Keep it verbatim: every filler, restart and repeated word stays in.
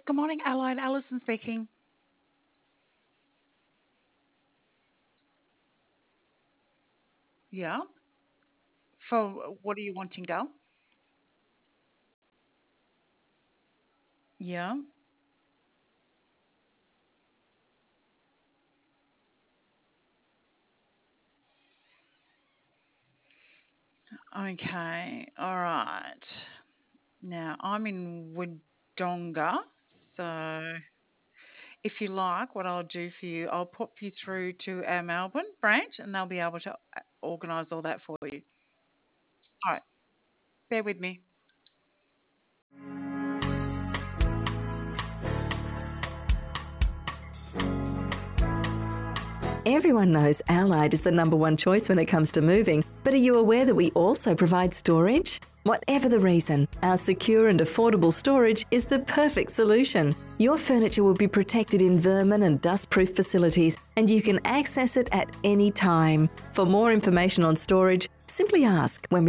Good morning, Allied. Alison speaking. Yeah. For what are you wanting, Dal? Yeah. Okay. All right. Now I'm in Wodonga, so if you like, what I'll do for you, I'll pop you through to our Melbourne branch, and they'll be able to uh, organise all that for you. All right. Bear with me. Everyone knows Allied is the number one choice when it comes to moving, but are you aware that we also provide storage? Whatever the reason, our secure and affordable storage is the perfect solution. Your furniture will be protected in vermin and dust-proof facilities, and you can access it at any time. For more information on storage, simply ask when we